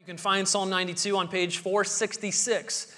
You can find Psalm 92 on page 466,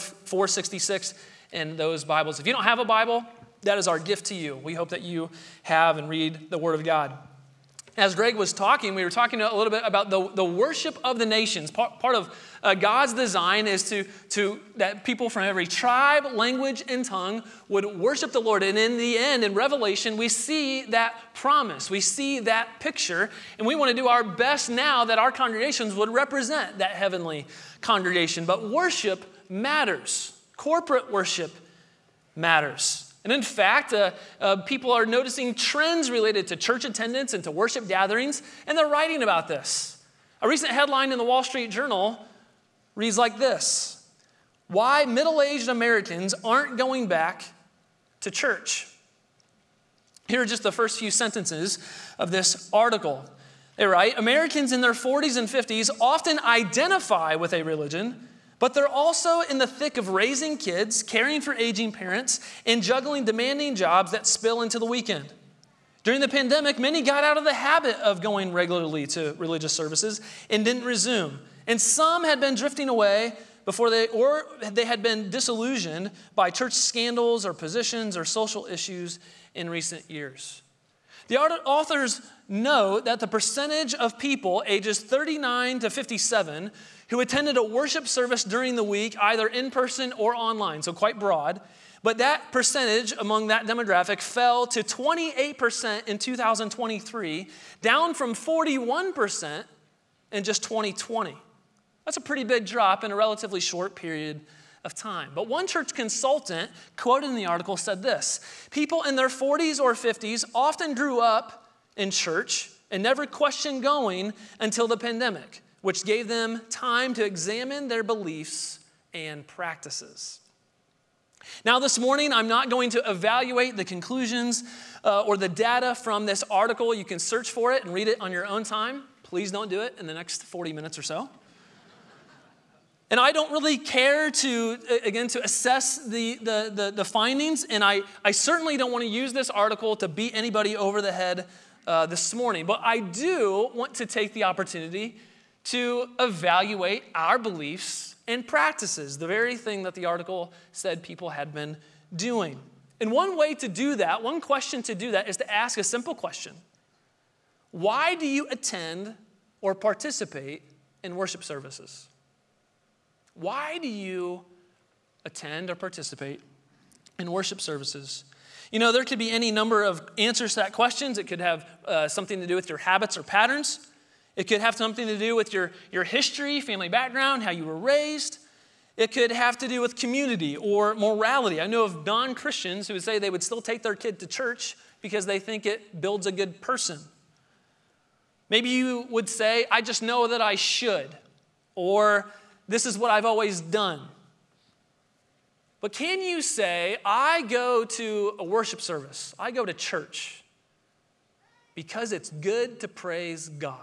466 in those Bibles. If you don't have a Bible, that is our gift to you. We hope that you have and read the Word of God. As Greg was talking, we were talking a little bit about the worship of the nations. Part of God's design is to that people from every tribe, language, and tongue would worship the Lord. And in the end, in Revelation, we see that promise. We see that picture. And we want to do our best now that our congregations would represent that heavenly congregation. But worship matters. Corporate worship matters. And in fact, people are noticing trends related to church attendance and to worship gatherings, and they're writing about this. A recent headline in the Wall Street Journal reads like this: "Why middle-aged Americans aren't going back to church." Here are just the first few sentences of this article. They write, "Americans in their 40s and 50s often identify with a religion, but they're also in the thick of raising kids, caring for aging parents, and juggling demanding jobs that spill into the weekend. During the pandemic, many got out of the habit of going regularly to religious services and didn't resume. And some had been drifting away before they had been disillusioned by church scandals or positions or social issues in recent years." The authors note that the percentage of people ages 39 to 57 who attended a worship service during the week, either in person or online, so quite broad, but that percentage among that demographic fell to 28% in 2023, down from 41% in just 2020. That's a pretty big drop in a relatively short period of time. But one church consultant quoted in the article said this: "People in their 40s or 50s often grew up in church and never questioned going until the pandemic, which gave them time to examine their beliefs and practices." Now, this morning, I'm not going to evaluate the conclusions or the data from this article. You can search for it and read it on your own time. Please don't do it in the next 40 minutes or so. And I don't really care to assess the findings, and I certainly don't want to use this article to beat anybody over the head this morning. But I do want to take the opportunity to evaluate our beliefs and practices, the very thing that the article said people had been doing. And one way to do that, one question to do that, is to ask a simple question: why do you attend or participate in worship services? Why do you attend or participate in worship services? You know, there could be any number of answers to that question. It could have something to do with your habits or patterns. It could have something to do with your history, family background, how you were raised. It could have to do with community or morality. I know of non-Christians who would say they would still take their kid to church because they think it builds a good person. Maybe you would say, "I just know that I should," or "this is what I've always done." But can you say, "I go to a worship service, I go to church because it's good to praise God"?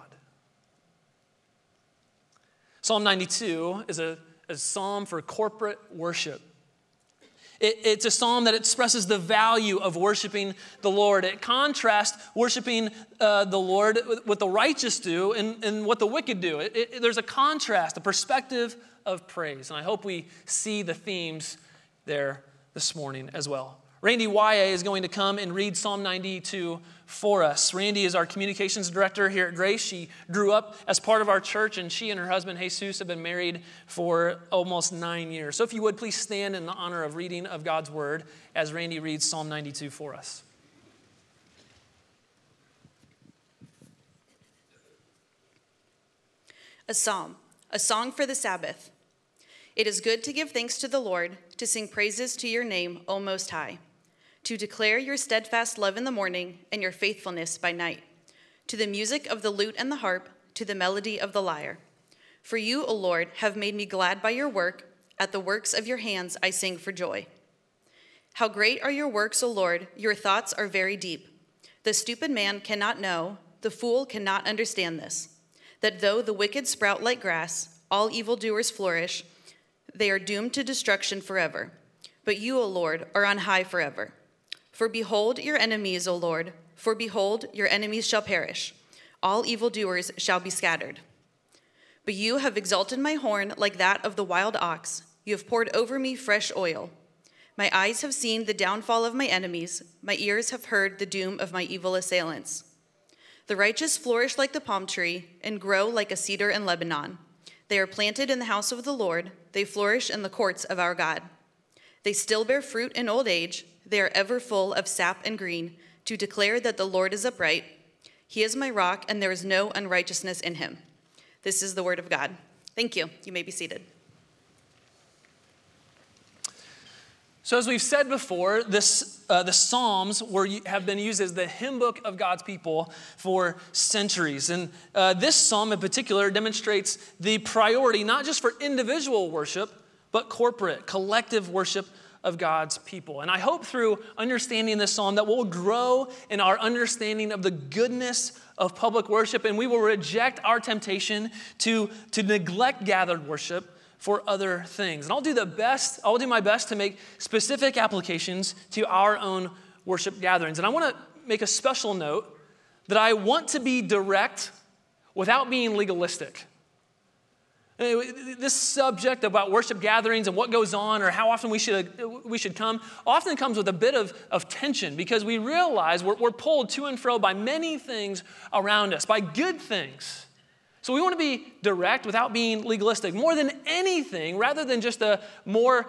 Psalm 92 is a psalm for corporate worship. It's a psalm that expresses the value of worshiping the Lord. It contrasts worshiping the Lord with what the righteous do and what the wicked do. There's a contrast, a perspective of praise. And I hope we see the themes there this morning as well. Randy Wyatt is going to come and read Psalm 92 for us. Randy is our communications director here at Grace. She grew up as part of our church, and she and her husband, Jesus, have been married for almost 9 years. So if you would, please stand in the honor of reading of God's word as Randy reads Psalm 92 for us. A psalm, a song for the Sabbath. It is good to give thanks to the Lord, to sing praises to your name, O Most High, to declare your steadfast love in the morning and your faithfulness by night, to the music of the lute and the harp, to the melody of the lyre. For you, O Lord, have made me glad by your work. At the works of your hands I sing for joy. How great are your works, O Lord! Your thoughts are very deep. The stupid man cannot know, the fool cannot understand this, that though the wicked sprout like grass, all evildoers flourish, they are doomed to destruction forever. But you, O Lord, are on high forever. For behold your enemies, O Lord, for behold your enemies shall perish. All evildoers shall be scattered. But you have exalted my horn like that of the wild ox. You have poured over me fresh oil. My eyes have seen the downfall of my enemies. My ears have heard the doom of my evil assailants. The righteous flourish like the palm tree and grow like a cedar in Lebanon. They are planted in the house of the Lord. They flourish in the courts of our God. They still bear fruit in old age. They are ever full of sap and green, to declare that the Lord is upright. He is my rock, and there is no unrighteousness in him. This is the word of God. Thank you. You may be seated. So as we've said before, the Psalms have been used as the hymn book of God's people for centuries. And this psalm in particular demonstrates the priority not just for individual worship, but corporate, collective worship of God's people. And I hope through understanding this psalm that we'll grow in our understanding of the goodness of public worship, and we will reject our temptation to neglect gathered worship for other things. And I'll do my best to make specific applications to our own worship gatherings. And I want to make a special note that I want to be direct without being legalistic. This subject about worship gatherings and what goes on or how often we should come often comes with a bit of tension, because we realize we're pulled to and fro by many things around us, by good things. So we want to be direct without being legalistic. More than anything, rather than just a more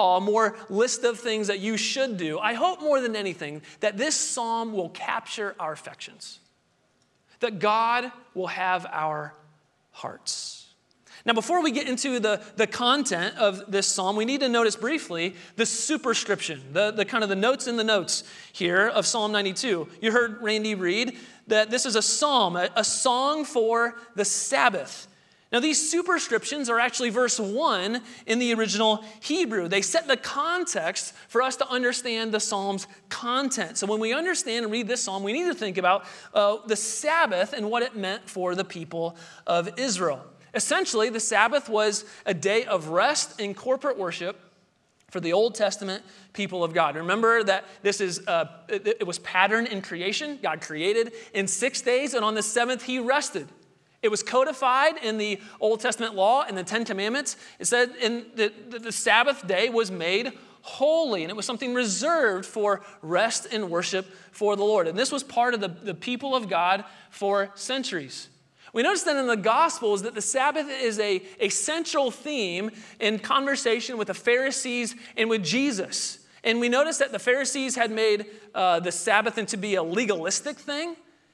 list of things that you should do, I hope more than anything that this psalm will capture our affections, that God will have our hearts. Now, before we get into the content of this psalm, we need to notice briefly the superscription, the kind of the notes in the notes here of Psalm 92. You heard Randy read that this is a psalm, a song for the Sabbath. Now, these superscriptions are actually verse 1 in the original Hebrew. They set the context for us to understand the psalm's content. So when we understand and read this psalm, we need to think about the Sabbath and what it meant for the people of Israel. Essentially, the Sabbath was a day of rest and corporate worship for the Old Testament people of God. Remember that it was patterned in creation. God created in 6 days, and on the seventh he rested. It was codified in the Old Testament law and the Ten Commandments. It said the Sabbath day was made holy, and it was something reserved for rest and worship for the Lord. And this was part of the people of God for centuries. We notice that in the Gospels that the Sabbath is a central theme in conversation with the Pharisees and with Jesus. And we notice that the Pharisees had made the Sabbath into be a legalistic thing.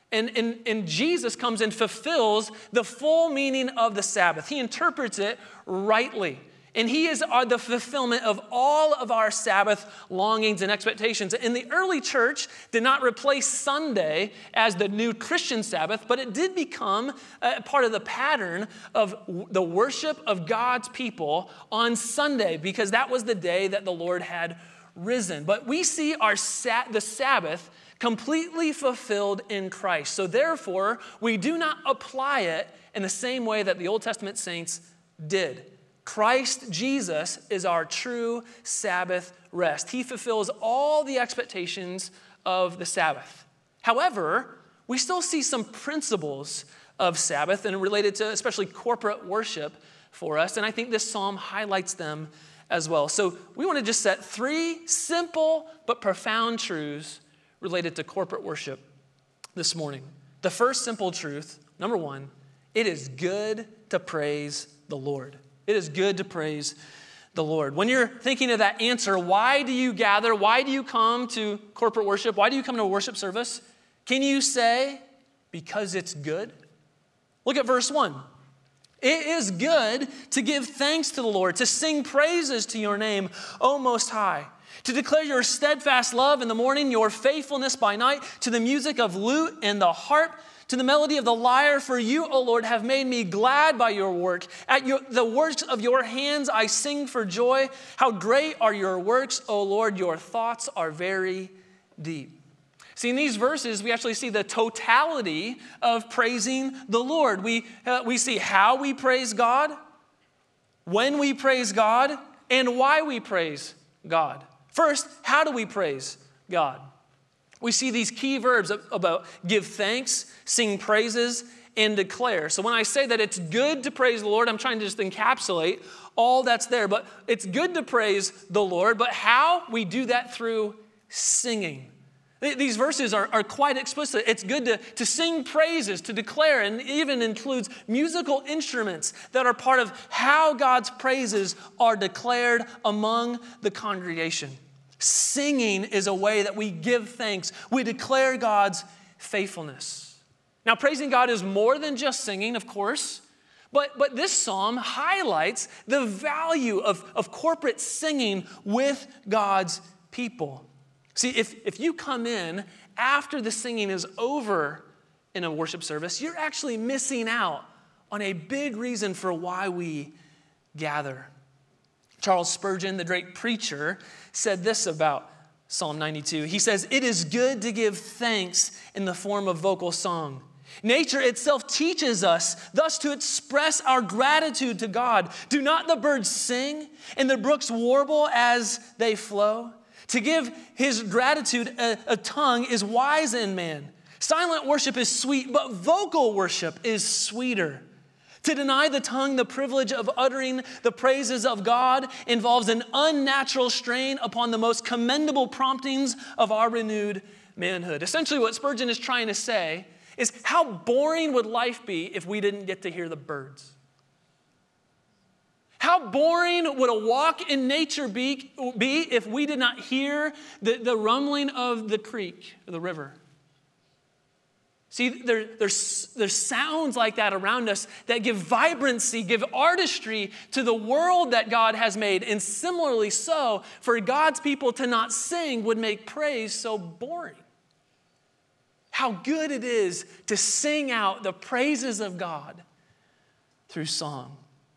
And Jesus comes and fulfills the full meaning of the Sabbath. He interprets it rightly. And he is the fulfillment of all of our Sabbath longings and expectations. And the early church did not replace Sunday as the new Christian Sabbath, but it did become part of the pattern of the worship of God's people on Sunday, because that was the day that the Lord had risen. But we see the Sabbath completely fulfilled in Christ. So therefore, we do not apply it in the same way that the Old Testament saints did. Christ Jesus is our true Sabbath rest. He fulfills all the expectations of the Sabbath. However, we still see some principles of Sabbath and related to especially corporate worship for us, and I think this psalm highlights them as well. So we want to just set 3 simple but profound truths related to corporate worship this morning. The first simple truth, number 1, it is good to praise the Lord. It is good to praise the Lord. When you're thinking of that answer, why do you gather? Why do you come to corporate worship? Why do you come to a worship service? Can you say, because it's good? Look at verse 1. It is good to give thanks to the Lord, to sing praises to your name, O Most High, to declare your steadfast love in the morning, your faithfulness by night, to the music of lute and the harp, to the melody of the lyre. For you, O Lord, have made me glad by your work. At the works of your hands I sing for joy. How great are your works, O Lord, your thoughts are very deep. See, in these verses, we actually see the totality of praising the Lord. We see how we praise God, when we praise God, and why we praise God. First, how do we praise God? We see these key verbs about give thanks, sing praises, and declare. So when I say that it's good to praise the Lord, I'm trying to just encapsulate all that's there. But it's good to praise the Lord, but how? We do that through singing. These verses are quite explicit. It's good to sing praises, to declare, and even includes musical instruments that are part of how God's praises are declared among the congregation. Singing is a way that we give thanks. We declare God's faithfulness. Now, praising God is more than just singing, of course, but this psalm highlights the value of corporate singing with God's people. See, if you come in after the singing is over in a worship service, you're actually missing out on a big reason for why we gather. Charles Spurgeon, the great preacher, said this about Psalm 92. He says, "It is good to give thanks in the form of vocal song. Nature itself teaches us thus to express our gratitude to God. Do not the birds sing and the brooks warble as they flow? To give his gratitude a tongue is wise in man. Silent worship is sweet, but vocal worship is sweeter. To deny the tongue the privilege of uttering the praises of God involves an unnatural strain upon the most commendable promptings of our renewed manhood." Essentially, what Spurgeon is trying to say is, how boring would life be if we didn't get to hear the birds? How boring would a walk in nature be if we did not hear the rumbling of the creek or the river? See, there's sounds like that around us that give vibrancy, give artistry to the world that God has made. And similarly so, for God's people to not sing would make praise so boring. How good it is to sing out the praises of God through song.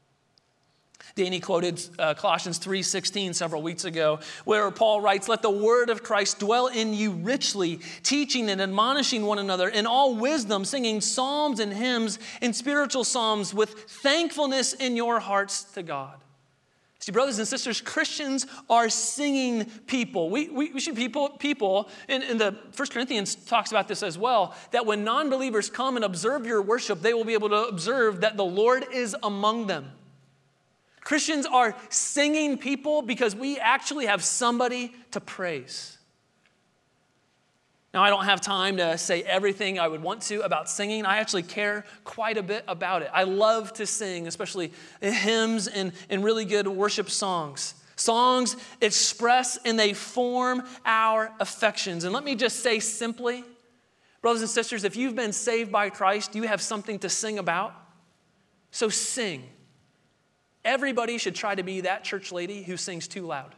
Danny quoted Colossians 3:16 several weeks ago, where Paul writes, "Let the word of Christ dwell in you richly, teaching and admonishing one another in all wisdom, singing psalms and hymns and spiritual psalms with thankfulness in your hearts to God." See, brothers and sisters, Christians are singing people. We should be people, and the 1 Corinthians talks about this as well, that when non-believers come and observe your worship, they will be able to observe that the Lord is among them. Christians are singing people because we actually have somebody to praise. Now, I don't have time to say everything I would want to about singing. I actually care quite a bit about it. I love to sing, especially hymns and really good worship songs. Songs express and they form our affections. And let me just say simply, brothers and sisters, if you've been saved by Christ, you have something to sing about. So sing. Everybody should try to be that church lady who sings too loud.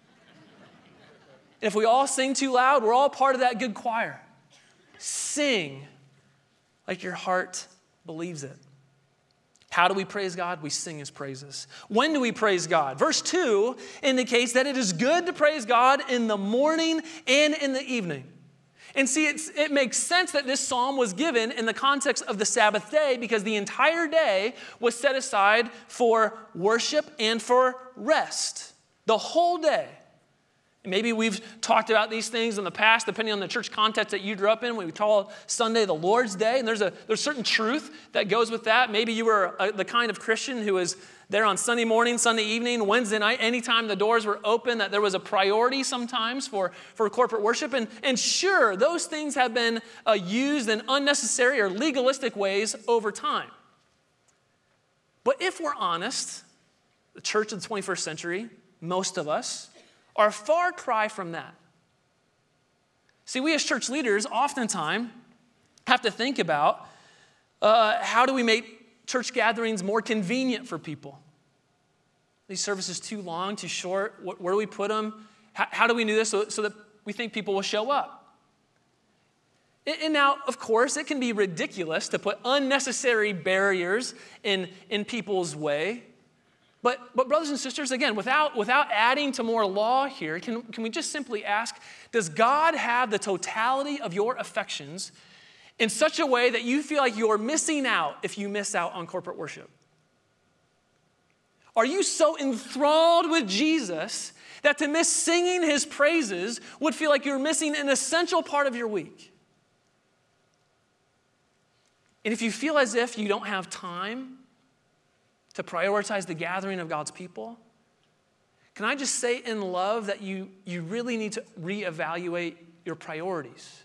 And if we all sing too loud, we're all part of that good choir. Sing like your heart believes it. How do we praise God? We sing his praises. When do we praise God? Verse 2 indicates that it is good to praise God in the morning and in the evening. And see, it makes sense that this psalm was given in the context of the Sabbath day because the entire day was set aside for worship and for rest. The whole day. And maybe we've talked about these things in the past, depending on the church context that you grew up in. We call Sunday the Lord's Day, and there's certain truth that goes with that. Maybe you were the kind of Christian who was there on Sunday morning, Sunday evening, Wednesday night, anytime the doors were open, that there was a priority sometimes for corporate worship. And sure, those things have been used in unnecessary or legalistic ways over time. But if we're honest, the church of the 21st century, most of us, are a far cry from that. See, we as church leaders oftentimes have to think about how do we make church gatherings more convenient for people? These services too long, too short? Where do we put them? How do we do this so that we think people will show up? And now, of course, it can be ridiculous to put unnecessary barriers in people's way. But brothers and sisters, again, without adding to more law here, can we just simply ask, does God have the totality of your affections in such a way that you feel like you're missing out if you miss out on corporate worship? Are you so enthralled with Jesus that to miss singing his praises would feel like you're missing an essential part of your week? And if you feel as if you don't have time to prioritize the gathering of God's people, can I just say in love that you really need to reevaluate your priorities?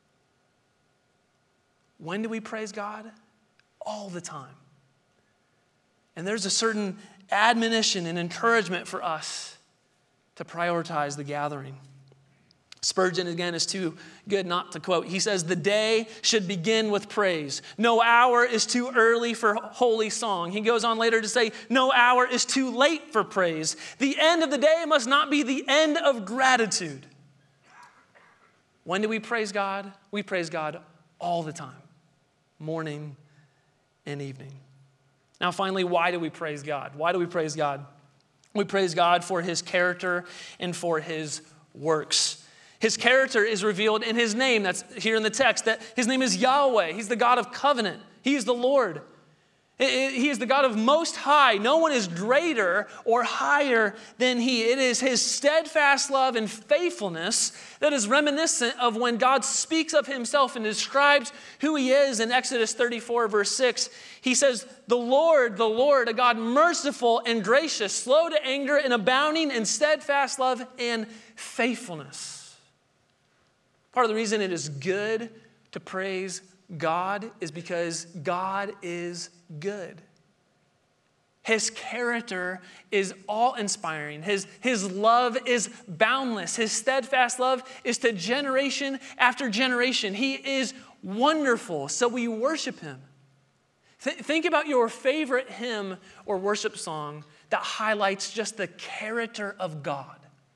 When do we praise God? All the time. And there's a certain admonition and encouragement for us to prioritize the gathering. Spurgeon, again, is too good not to quote. He says, "The day should begin with praise. No hour is too early for holy song." He goes on later to say, "No hour is too late for praise. The end of the day must not be the end of gratitude." When do we praise God? We praise God all the time, morning and evening. Now, finally, why do we praise God? Why do we praise God? We praise God for his character and for his works. His character is revealed in his name. That's here in the text, that his name is Yahweh. He's the God of covenant. He is the Lord. He is the God of most high. No one is greater or higher than he. It is his steadfast love and faithfulness that is reminiscent of when God speaks of himself and describes who he is in Exodus 34, verse 6. He says, the Lord, a God merciful and gracious, slow to anger and abounding in steadfast love and faithfulness. Part of the reason it is good to praise God is because God is good. His character is awe-inspiring. His love is boundless. His steadfast love is to generation after generation. He is wonderful, so we worship him. Think about your favorite hymn or worship song that highlights just the character of God.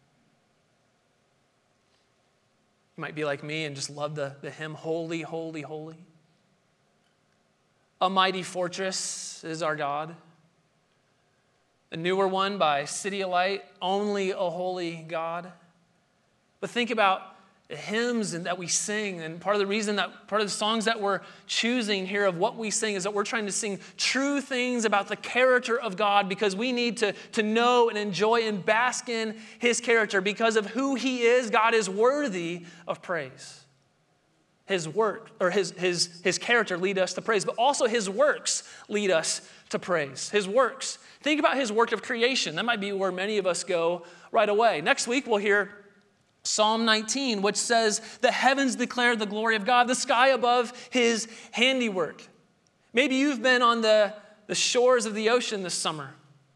You might be like me and just love the hymn, Holy, Holy, Holy. A Mighty Fortress is Our God. A newer one by CityAlight, Only a Holy God. But think about the hymns and that we sing, and part of the songs that we're choosing here of what we sing is that we're trying to sing true things about the character of God because we need to know and enjoy and bask in his character. Because of who he is, God is worthy of praise. His work, or his character lead us to praise, but also his works lead us to praise. His works. Think about his work of creation. That might be where many of us go right away. Next week we'll hear Psalm 19, which says, the heavens declare the glory of God, the sky above his handiwork. Maybe you've been on the shores of the ocean this summer,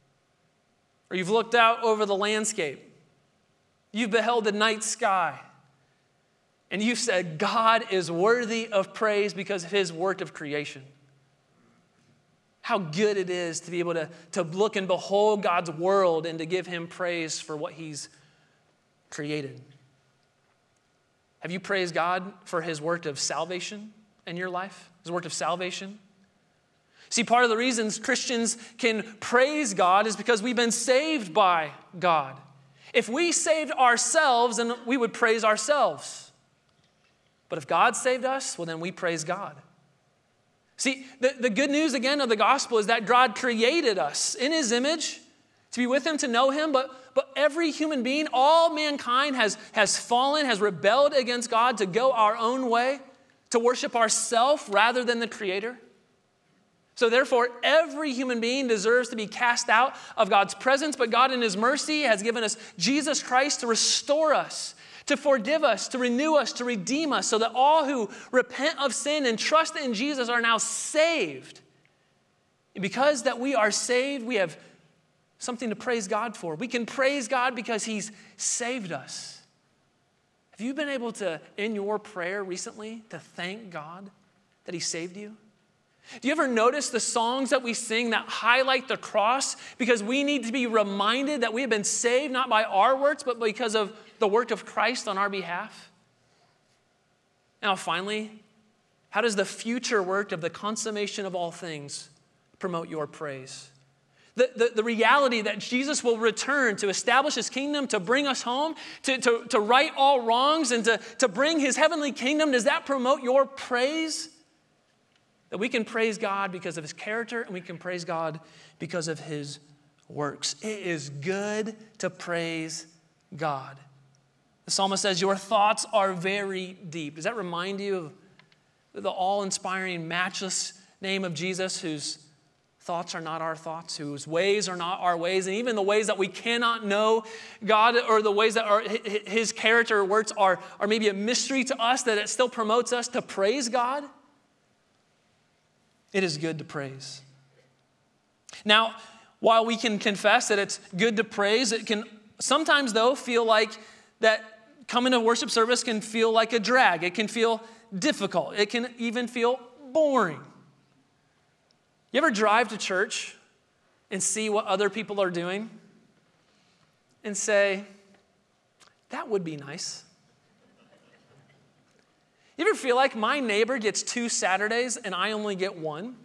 or you've looked out over the landscape. You've beheld the night sky, and you've said, God is worthy of praise because of his work of creation. How good it is to be able to look and behold God's world and to give him praise for what he's created. Have you praised God for his work of salvation in your life? His work of salvation? See, part of the reasons Christians can praise God is because we've been saved by God. If we saved ourselves, then we would praise ourselves. But if God saved us, well, then we praise God. See, the good news, again, of the gospel is that God created us in his image to be with him, to know him, but every human being, all mankind has fallen, has rebelled against God to go our own way, to worship ourselves rather than the Creator. So therefore, every human being deserves to be cast out of God's presence, but God in his mercy has given us Jesus Christ to restore us, to forgive us, to renew us, to redeem us, so that all who repent of sin and trust in Jesus are now saved. And because that we are saved, we have something to praise God for. We can praise God because he's saved us. Have you been able to, in your prayer recently, to thank God that he saved you? Do you ever notice the songs that we sing that highlight the cross? Because we need to be reminded that we have been saved not by our works, but because of the work of Christ on our behalf. Now, finally, how does the future work of the consummation of all things promote your praise? The reality that Jesus will return to establish his kingdom, to bring us home, to right all wrongs, and to bring his heavenly kingdom, does that promote your praise? That we can praise God because of his character, and we can praise God because of his works. It is good to praise God. The psalmist says, your thoughts are very deep. Does that remind you of the all-inspiring, matchless name of Jesus, whose thoughts are not our thoughts, whose ways are not our ways, and even the ways that we cannot know God, or the ways that are his character or words are maybe a mystery to us, that it still promotes us to praise God. It is good to praise. Now, while we can confess that it's good to praise, it can sometimes, though, feel like that coming to worship service can feel like a drag. It can feel difficult. It can even feel boring. You ever drive to church and see what other people are doing and say, that would be nice? You ever feel like my neighbor gets 2 Saturdays and I only get 1?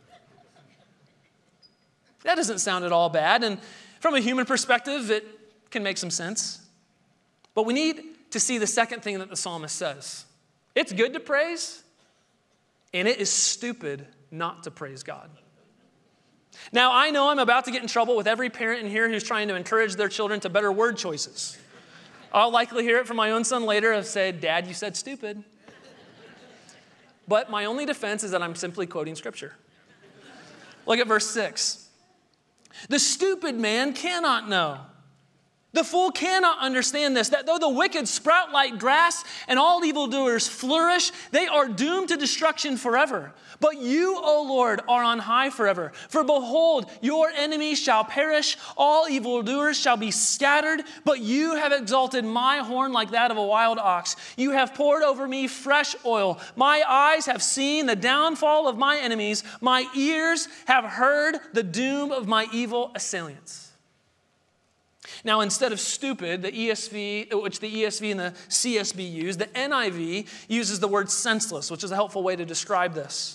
That doesn't sound at all bad, and from a human perspective, it can make some sense. But we need to see the second thing that the psalmist says. It's good to praise, and it is stupid not to praise God. Now, I know I'm about to get in trouble with every parent in here who's trying to encourage their children to better word choices. I'll likely hear it from my own son later and say, Dad, you said stupid. But my only defense is that I'm simply quoting Scripture. Look at verse 6. The stupid man cannot know. The fool cannot understand this, that though the wicked sprout like grass and all evildoers flourish, they are doomed to destruction forever. But you, O Lord, are on high forever. For behold, your enemies shall perish, all evildoers shall be scattered, but you have exalted my horn like that of a wild ox. You have poured over me fresh oil. My eyes have seen the downfall of my enemies. My ears have heard the doom of my evil assailants. Now, instead of stupid, the ESV, which the ESV and the CSB use, the NIV uses the word senseless, which is a helpful way to describe this.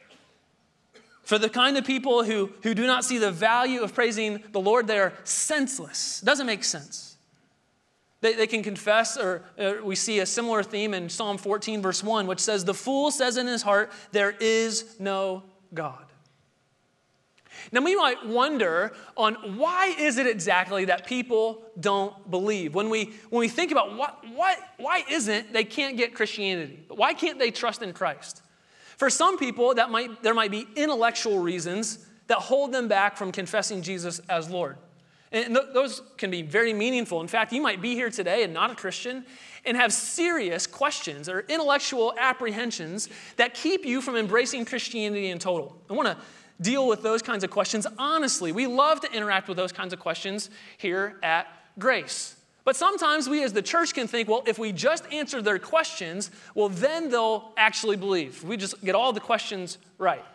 For the kind of people who do not see the value of praising the Lord, they are senseless. It doesn't make sense. They can confess, or we see a similar theme in Psalm 14, verse 1, which says, the fool says in his heart, there is no God. Now, we might wonder on why is it exactly that people don't believe? When we think about why isn't they can't get Christianity? Why can't they trust in Christ? For some people, there might be intellectual reasons that hold them back from confessing Jesus as Lord. And those can be very meaningful. In fact, you might be here today and not a Christian and have serious questions or intellectual apprehensions that keep you from embracing Christianity in total. I want to deal with those kinds of questions honestly. We love to interact with those kinds of questions here at Grace. But sometimes we as the church can think, well, if we just answer their questions, well, then they'll actually believe. We just get all the questions right.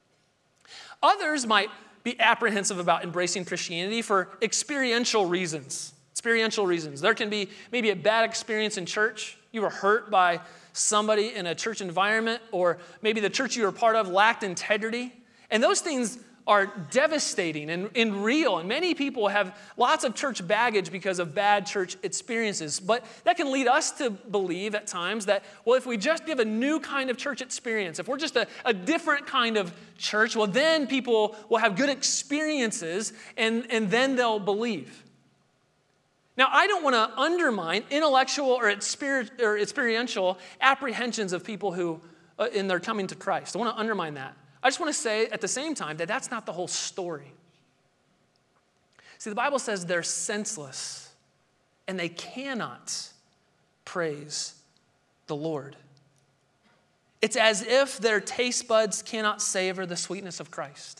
Others might be apprehensive about embracing Christianity for experiential reasons. There can be maybe a bad experience in church. You were hurt by somebody in a church environment, or maybe the church you were part of lacked integrity. And those things are devastating and real. And many people have lots of church baggage because of bad church experiences. But that can lead us to believe at times that, well, if we just give a new kind of church experience, if we're just a different kind of church, well, then people will have good experiences and then they'll believe. Now, I don't want to undermine intellectual or experiential apprehensions of people who in their coming to Christ. I want to undermine that. I just want to say at the same time that that's not the whole story. See, the Bible says they're senseless and they cannot praise the Lord. It's as if their taste buds cannot savor the sweetness of Christ.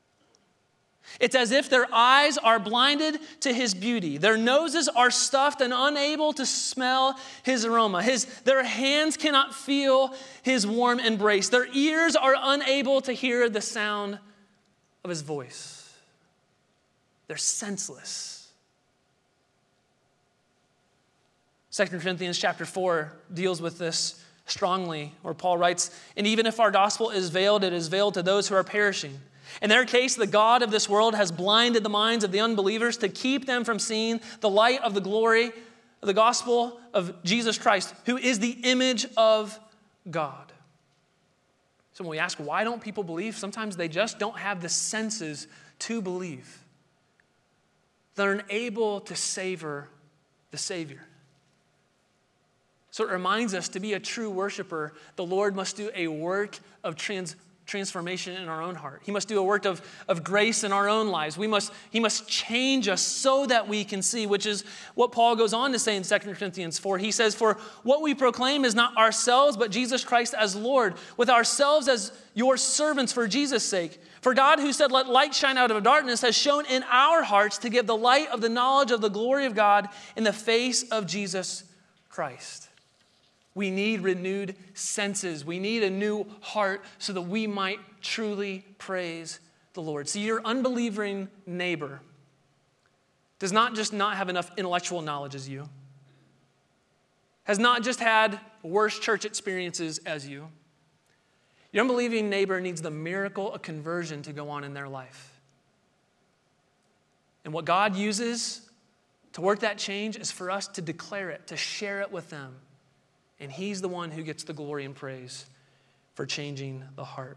It's as if their eyes are blinded to his beauty. Their noses are stuffed and unable to smell his aroma. Their hands cannot feel his warm embrace. Their ears are unable to hear the sound of his voice. They're senseless. 2 Corinthians chapter 4 deals with this strongly, where Paul writes, and even if our gospel is veiled, it is veiled to those who are perishing. In their case, the God of this world has blinded the minds of the unbelievers to keep them from seeing the light of the glory of the gospel of Jesus Christ, who is the image of God. So when we ask, why don't people believe? Sometimes they just don't have the senses to believe. They're unable to savor the Savior. So it reminds us, to be a true worshiper, the Lord must do a work of transformation in our own heart. He must do a work of grace in our own lives. He must change us so that we can see, which is what Paul goes on to say in 2 Corinthians 4. He says, "For what we proclaim is not ourselves, but Jesus Christ as Lord, with ourselves as your servants for Jesus' sake. For God, who said, 'Let light shine out of darkness,' has shown in our hearts to give the light of the knowledge of the glory of God in the face of Jesus Christ." We need renewed senses. We need a new heart so that we might truly praise the Lord. See, your unbelieving neighbor does not just not have enough intellectual knowledge as you, has not just had worse church experiences as you. Your unbelieving neighbor needs the miracle of conversion to go on in their life. And what God uses to work that change is for us to declare it, to share it with them. And he's the one who gets the glory and praise for changing the heart.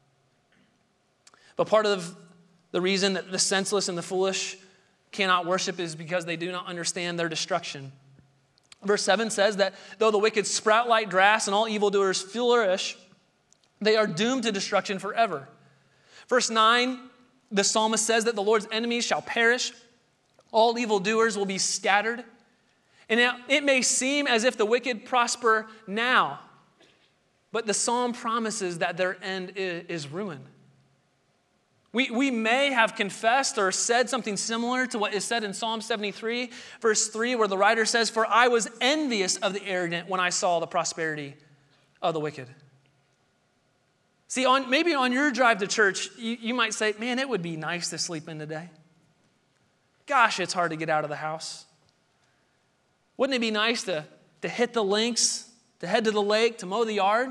But part of the reason that the senseless and the foolish cannot worship is because they do not understand their destruction. Verse 7 says that though the wicked sprout like grass and all evildoers flourish, they are doomed to destruction forever. Verse 9, the psalmist says that the Lord's enemies shall perish. All evildoers will be scattered. And it may seem as if the wicked prosper now, but the psalm promises that their end is ruin. We may have confessed or said something similar to what is said in Psalm 73, verse 3, where the writer says, "For I was envious of the arrogant when I saw the prosperity of the wicked." See, maybe on your drive to church, you might say, "Man, it would be nice to sleep in today. Gosh, it's hard to get out of the house. Wouldn't it be nice to hit the links, to head to the lake, to mow the yard?"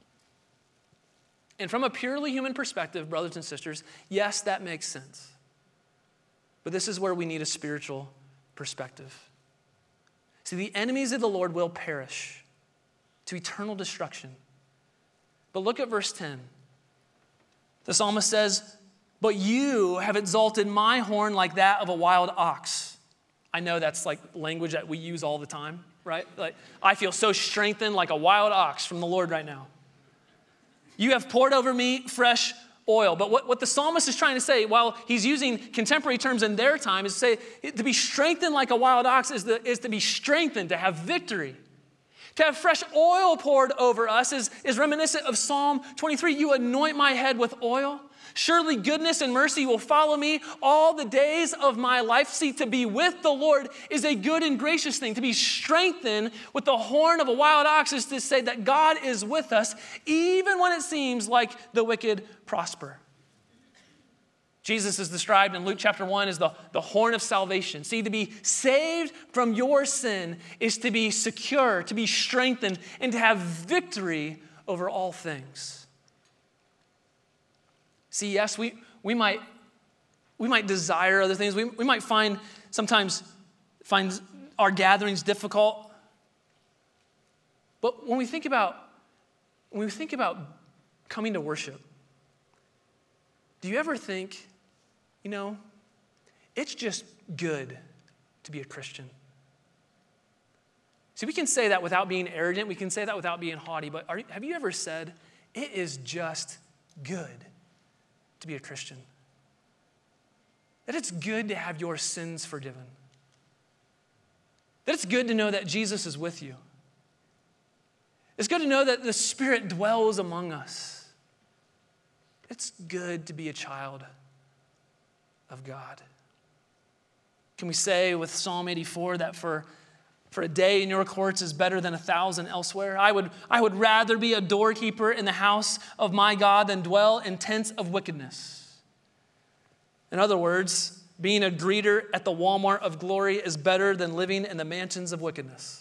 And from a purely human perspective, brothers and sisters, yes, that makes sense. But this is where we need a spiritual perspective. See, the enemies of the Lord will perish to eternal destruction. But look at verse 10. The psalmist says, "But you have exalted my horn like that of a wild ox." I know that's like language that we use all the time, right? Like, I feel so strengthened like a wild ox from the Lord right now. "You have poured over me fresh oil." But what the psalmist is trying to say, while he's using contemporary terms in their time, is to say to be strengthened like a wild ox is to be strengthened, to have victory. To have fresh oil poured over us is reminiscent of Psalm 23. "You anoint my head with oil. Surely goodness and mercy will follow me all the days of my life." See, to be with the Lord is a good and gracious thing. To be strengthened with the horn of a wild ox is to say that God is with us, even when it seems like the wicked prosper. Jesus is described in Luke chapter 1 as the horn of salvation. See, to be saved from your sin is to be secure, to be strengthened, and to have victory over all things. See, yes, we might desire other things. We might sometimes find our gatherings difficult. But when we think about coming to worship, do you ever think, it's just good to be a Christian? See, we can say that without being arrogant. We can say that without being haughty. But have you ever said, it is just good to be a Christian? That it's good to have your sins forgiven. That it's good to know that Jesus is with you. It's good to know that the Spirit dwells among us. It's good to be a child of God. Can we say with Psalm 84 that for a day in your courts is better than 1,000 elsewhere? I would rather be a doorkeeper in the house of my God than dwell in tents of wickedness. In other words, being a greeter at the Walmart of glory is better than living in the mansions of wickedness.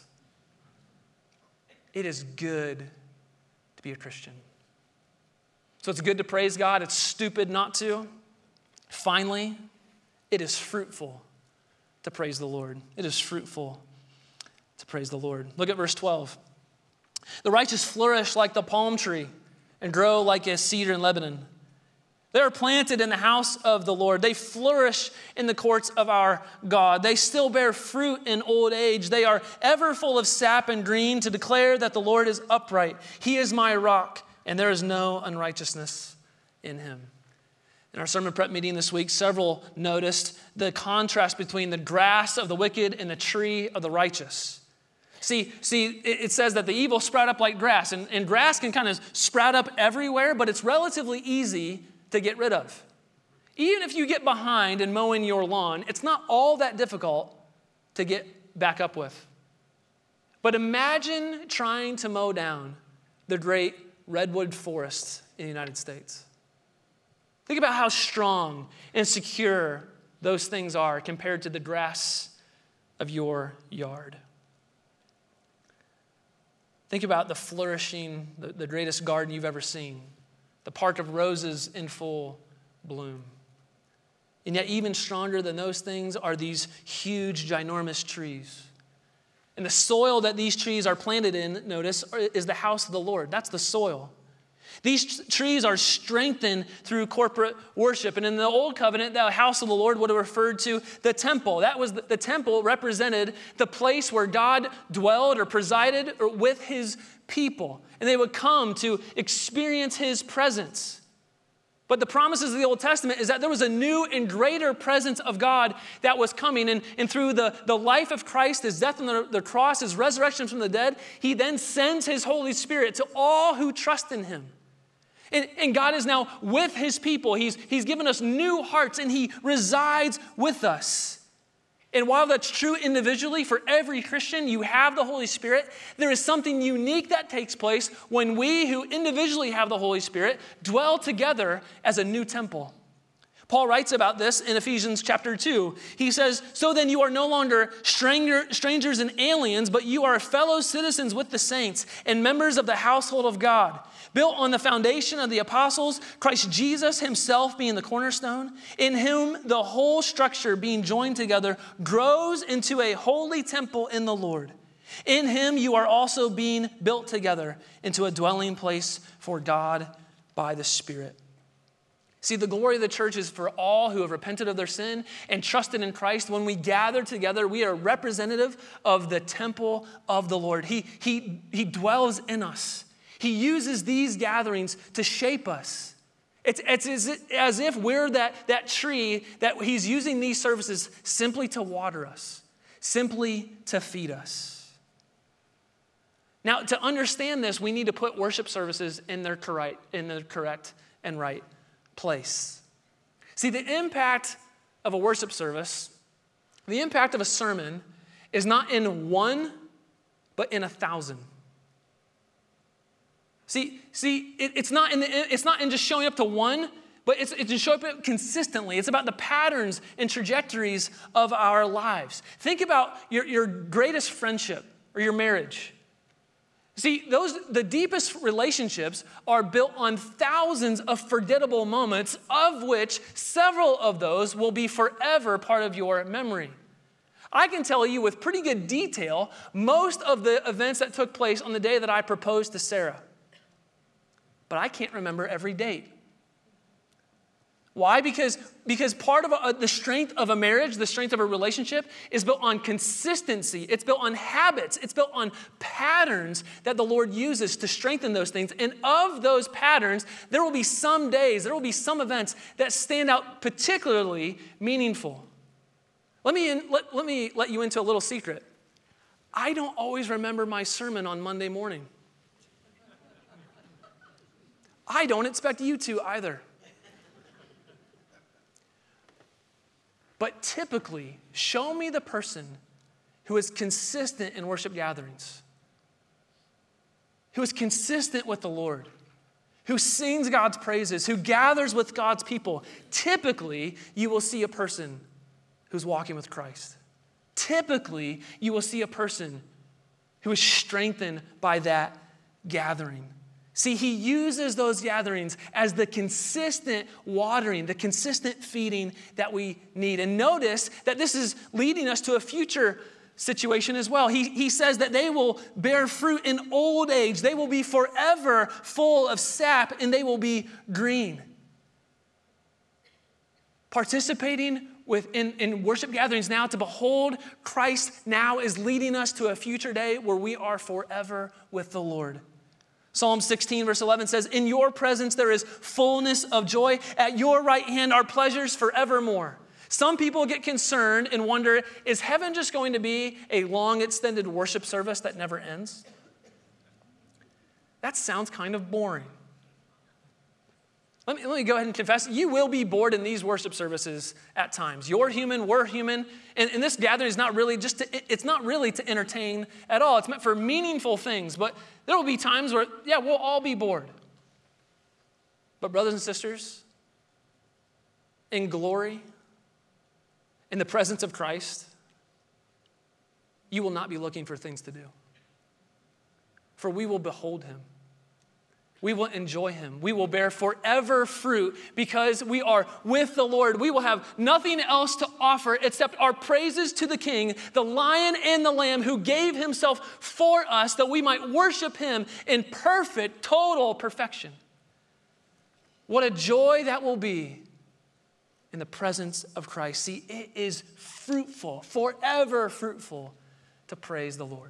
It is good to be a Christian. So it's good to praise God. It's stupid not to. Finally, it is fruitful to praise the Lord. It is fruitful to praise the Lord. Look at verse 12. "The righteous flourish like the palm tree and grow like a cedar in Lebanon. They are planted in the house of the Lord. They flourish in the courts of our God. They still bear fruit in old age. They are ever full of sap and green to declare that the Lord is upright. He is my rock, and there is no unrighteousness in him. In our sermon prep meeting this week, several noticed the contrast between the grass of the wicked and the tree of the righteous. See, it says that the evil sprout up like grass, and grass can kind of sprout up everywhere, but it's relatively easy to get rid of. Even if you get behind in mowing your lawn, it's not all that difficult to get back up with. But imagine trying to mow down the great redwood forests in the United States. Think about how strong and secure those things are compared to the grass of your yard. Think about the flourishing, the greatest garden you've ever seen. The park of roses in full bloom. And yet even stronger than those things are these huge, ginormous trees. And the soil that these trees are planted in, notice, is the house of the Lord. That's the soil. These trees are strengthened through corporate worship. And in the Old Covenant, the house of the Lord would have referred to the temple. That was the temple represented the place where God dwelled or presided with his people. And they would come to experience his presence. But the promises of the Old Testament is that there was a new and greater presence of God that was coming. And through the life of Christ, his death on the cross, his resurrection from the dead, he then sends his Holy Spirit to all who trust in him. And God is now with his people. He's given us new hearts, and he resides with us. And while that's true individually for every Christian, you have the Holy Spirit, there is something unique that takes place when we who individually have the Holy Spirit dwell together as a new temple. Paul writes about this in Ephesians chapter 2. He says, "So then you are no longer strangers and aliens, but you are fellow citizens with the saints and members of the household of God, built on the foundation of the apostles, Christ Jesus himself being the cornerstone, in whom the whole structure being joined together grows into a holy temple in the Lord. In him you are also being built together into a dwelling place for God by the Spirit." See, the glory of the church is for all who have repented of their sin and trusted in Christ. When we gather together, we are representative of the temple of the Lord. He dwells in us. He uses these gatherings to shape us. It's as if we're that tree that he's using these services simply to water us, simply to feed us. Now, to understand this, we need to put worship services in their correct and right place. See, the impact of a worship service, the impact of a sermon is not in one, but in 1,000. See, it's not in just showing up to one, but it's to show up consistently. It's about the patterns and trajectories of our lives. Think about your greatest friendship or your marriage. See, the deepest relationships are built on thousands of forgettable moments, of which several of those will be forever part of your memory. I can tell you with pretty good detail most of the events that took place on the day that I proposed to Sarah. But I can't remember every date. Why? Because part of the strength of a marriage, the strength of a relationship is built on consistency. It's built on habits. It's built on patterns that the Lord uses to strengthen those things. And of those patterns, there will be some days, there will be some events that stand out particularly meaningful. Let me let you into a little secret. I don't always remember my sermon on Monday morning. I don't expect you to either. But typically, show me the person who is consistent in worship gatherings, who is consistent with the Lord, who sings God's praises, who gathers with God's people. Typically, you will see a person who's walking with Christ. Typically, you will see a person who is strengthened by that gathering. See, he uses those gatherings as the consistent watering, the consistent feeding that we need. And notice that this is leading us to a future situation as well. He says that they will bear fruit in old age. They will be forever full of sap, and they will be green. participating in worship gatherings now to behold Christ now is leading us to a future day where we are forever with the Lord. Psalm 16 verse 11 says, in your presence there is fullness of joy. At your right hand are pleasures forevermore. Some people get concerned and wonder, is heaven just going to be a long extended worship service that never ends? That sounds kind of boring. Let me go ahead and confess, you will be bored in these worship services at times. You're human, we're human, and this gathering is not really it's not really to entertain at all. It's meant for meaningful things, but there will be times where, we'll all be bored. But brothers and sisters, in glory, in the presence of Christ, you will not be looking for things to do. For we will behold him. We will enjoy him. We will bear forever fruit because we are with the Lord. We will have nothing else to offer except our praises to the King, the Lion and the Lamb who gave himself for us that we might worship him in perfect, total perfection. What a joy that will be in the presence of Christ. See, it is fruitful, forever fruitful to praise the Lord.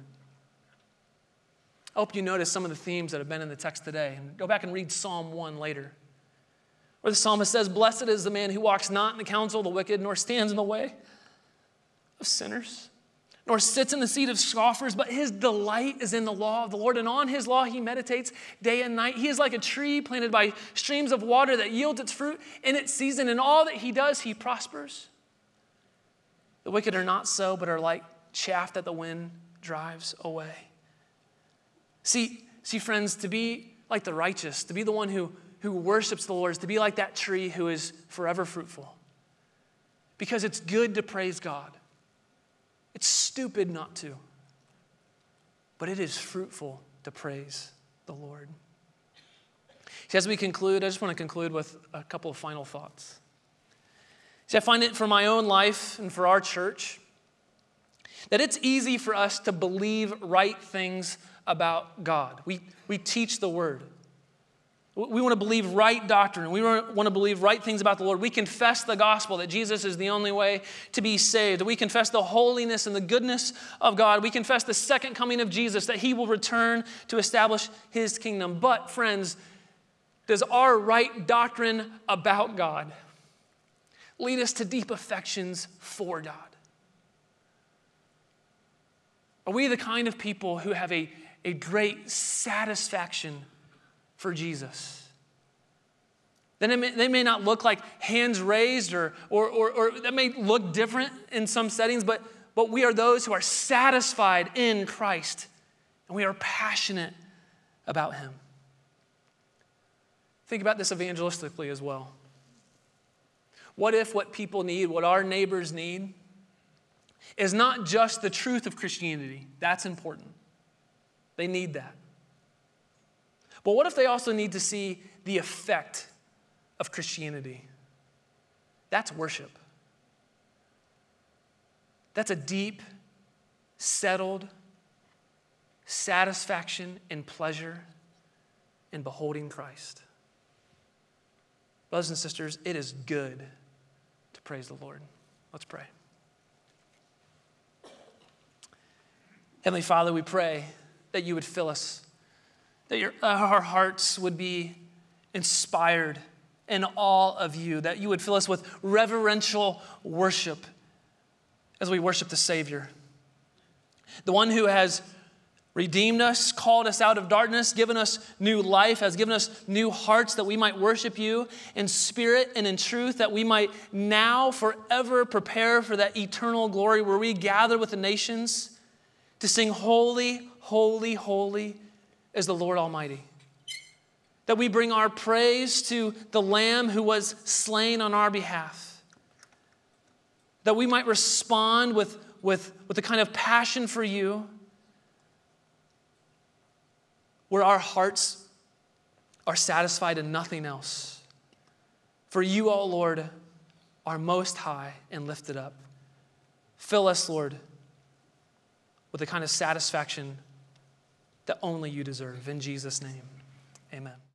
I hope you notice some of the themes that have been in the text today. And go back and read Psalm 1 later, where the psalmist says, blessed is the man who walks not in the counsel of the wicked, nor stands in the way of sinners, nor sits in the seat of scoffers, but his delight is in the law of the Lord, and on his law he meditates day and night. He is like a tree planted by streams of water that yields its fruit in its season. In all that he does, he prospers. The wicked are not so, but are like chaff that the wind drives away. See, friends, to be like the righteous, to be the one who worships the Lord, is to be like that tree who is forever fruitful. Because it's good to praise God. It's stupid not to. But it is fruitful to praise the Lord. See, as we conclude, I just want to conclude with a couple of final thoughts. See, I find it for my own life and for our church that it's easy for us to believe right things about God. We teach the word. We want to believe right doctrine. We want to believe right things about the Lord. We confess the gospel, that Jesus is the only way to be saved. We confess the holiness and the goodness of God. We confess the second coming of Jesus, that he will return to establish his kingdom. But friends, does our right doctrine about God lead us to deep affections for God? Are we the kind of people who have a great satisfaction for Jesus? Then they may not look like hands raised or that may look different in some settings, but we are those who are satisfied in Christ, and we are passionate about him. Think about this evangelistically as well. What if what people need, what our neighbors need, is not just the truth of Christianity? That's important. They need that. But what if they also need to see the effect of Christianity? That's worship. That's a deep, settled satisfaction and pleasure in beholding Christ. Brothers and sisters, it is good to praise the Lord. Let's pray. Heavenly Father, we pray that you would fill us, that our hearts would be inspired in awe of you, that you would fill us with reverential worship as we worship the Savior, the one who has redeemed us, called us out of darkness, given us new life, has given us new hearts that we might worship you in spirit and in truth, that we might now forever prepare for that eternal glory where we gather with the nations to sing holy, holy, holy is the Lord Almighty. That we bring our praise to the Lamb who was slain on our behalf. That we might respond with the kind of passion for you where our hearts are satisfied in nothing else. For you, O Lord, are most high and lifted up. Fill us, Lord, with the kind of satisfaction that only you deserve. In Jesus' name, amen.